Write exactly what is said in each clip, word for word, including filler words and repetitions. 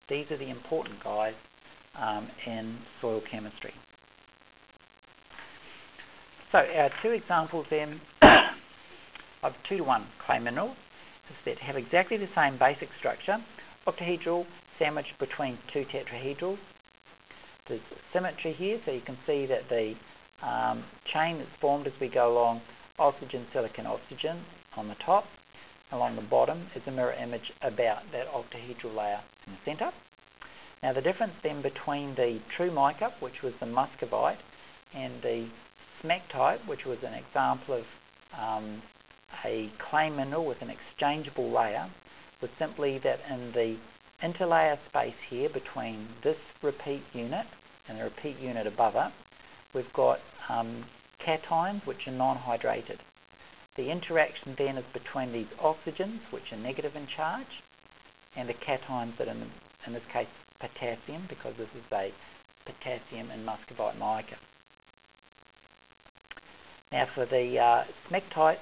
These are the important guys um, in soil chemistry. So our two examples then of two to one clay minerals is that have exactly the same basic structure, octahedral sandwiched between two tetrahedrals. There's symmetry here, so you can see that the um, chain that's formed as we go along, oxygen, silicon, oxygen on the top. Along the bottom is a mirror image about that octahedral layer in the centre. Now the difference then between the true mica, which was the muscovite, and the smectite, which was an example of um, a clay mineral with an exchangeable layer, was simply that in the interlayer space here between this repeat unit and the repeat unit above it, we've got um, cations which are non-hydrated. The interaction then is between these oxygens, which are negative in charge, and the cations that are, in, in this case, potassium, because this is a potassium and muscovite mica. Now for the uh, smectites,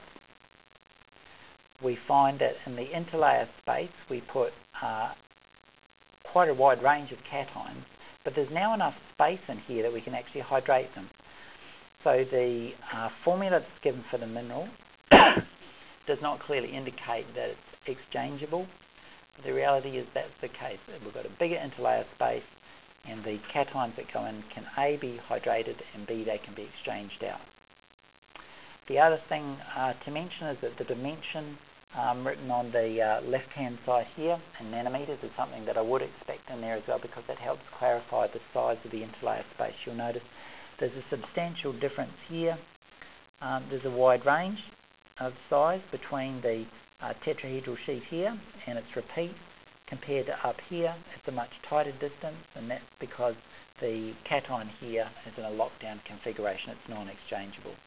we find that in the interlayer space we put uh, quite a wide range of cations, but there's now enough space in here that we can actually hydrate them. So the uh, formula that's given for the mineral does not clearly indicate that it's exchangeable. The reality is that's the case. We've got a bigger interlayer space, and the cations that go in can A, be hydrated, and B, they can be exchanged out. The other thing uh, to mention is that the dimension um, written on the uh, left-hand side here in nanometers is something that I would expect in there as well, because that helps clarify the size of the interlayer space. You'll notice there's a substantial difference here. Um, there's a wide range of size between the uh, tetrahedral sheet here and its repeat compared to up here. It's a much tighter distance, and that's because the cation here is in a lockdown configuration. It's non-exchangeable.